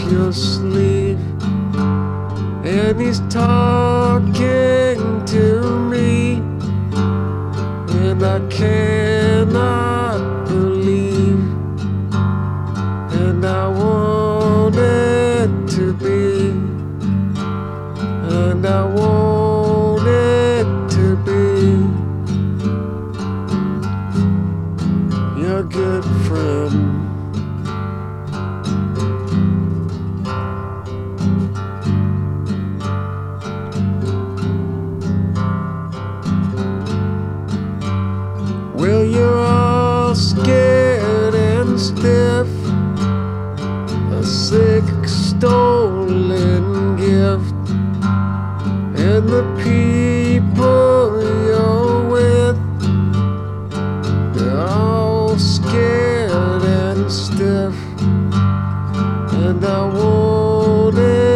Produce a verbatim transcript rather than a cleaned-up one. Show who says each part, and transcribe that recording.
Speaker 1: your sleeve, and he's talking to me, and I cannot believe, and I want it to be, and I want it to be your good friend. Well, you're all scared and stiff, a sick, stolen gift, and the people you're with, they're all scared and stiff, and I want it